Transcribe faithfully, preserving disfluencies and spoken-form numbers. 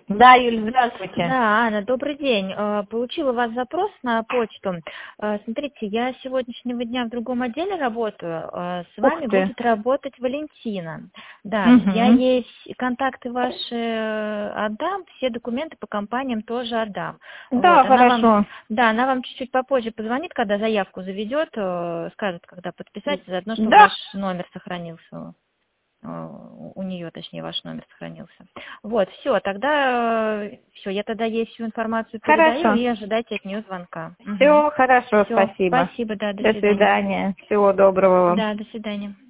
Да, Юль, здравствуйте. Да, Анна, добрый день. Э, Получила у вас запрос на почту. Э, Смотрите, я с сегодняшнего дня в другом отделе работаю. Э, С Ух вами ты. будет работать Валентина. Да, я Угу. ей с- контакты ваши э, отдам, все документы по компаниям тоже отдам. Вот, Да, она вам, хорошо. да, она вам чуть-чуть попозже позвонит, когда заявку заведет, э, скажет, когда подписать, заодно, чтобы Да, ваш номер сохранился. э, у нее, точнее, ваш номер сохранился. Вот, все, тогда, все, я тогда ей всю информацию передаю хорошо. и ожидайте от нее звонка. Все хорошо, Все, спасибо. спасибо, да, до До свидания. свидания. Всего доброго вам. Да, до свидания.